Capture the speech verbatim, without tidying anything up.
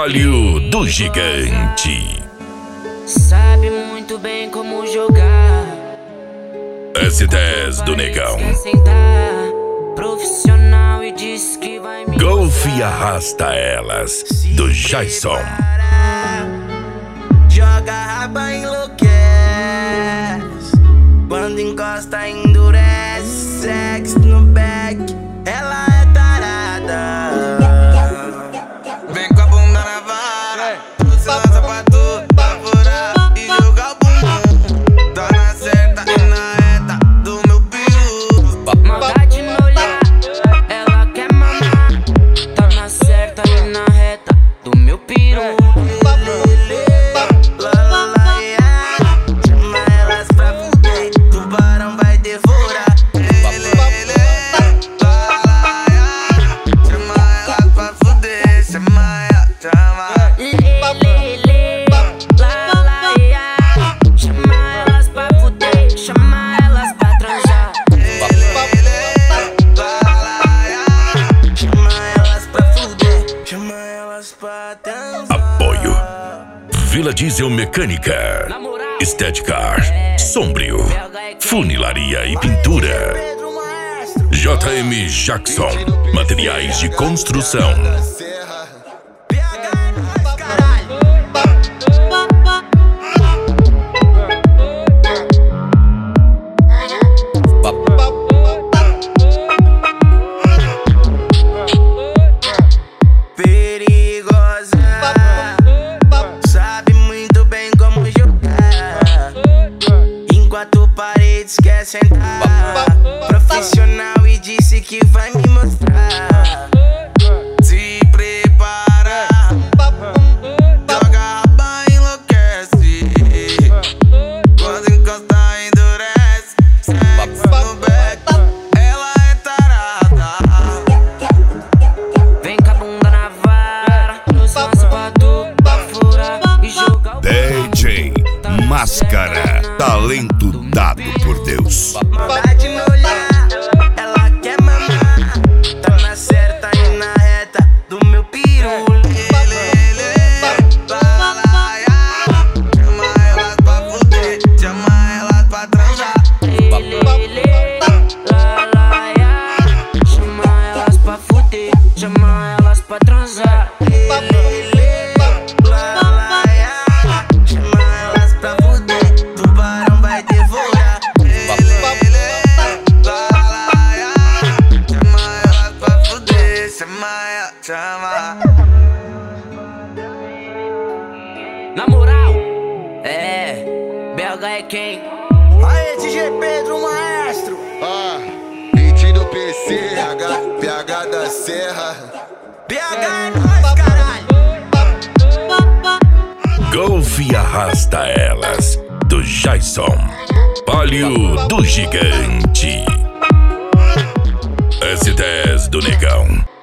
Palio do Gigante. Sabe muito bem como jogar. S dez do Negão. Sentar, profissional e diz que vai me Golfe e Arrasta Elas do Jason. Joga a raba, enlouquece. Quando encosta, endurece. Sexo no back, ela é tarada. Vem com a bunda na vara, você lança pra tu, pra furar e jogar o bumbum. Tá na certa e na reta do meu peru. maldade no olhar, ela quer mamar. Tá na certa e na reta do meu peru. Chama elas pra fuder, tubarão vai devorar. Apoio Vila Diesel Mecânica, Estética, Sombrio, Funilaria e Pintura. J M Jackson, Materiais de Construção. Quatro paredes quer sentar. Profissional e disse que vai me mostrar. Se prepara, joga a raba, enlouquece. Quando encosta, endurece. Sexo no back, ela é tarada. Vem com a bunda na vara, nos lança pra tu, pra furar e jogar o D J Máscara, talento dado por Deus. Maldade no olhar, ela quer mamar. Tá na certa e na reta do meu peru. Chama elas pra fuder, chama elas pra transar. Chama elas pra fuder, chama elas pra transar. Na moral, é, B H é quem? Aê, D J Pedro Maestro. Ah, beat do P C, P H da Serra. B H é nóis, caralho. Golfe e Arrasta Elas do Jason. Palio do Gigante. S dez do Negão.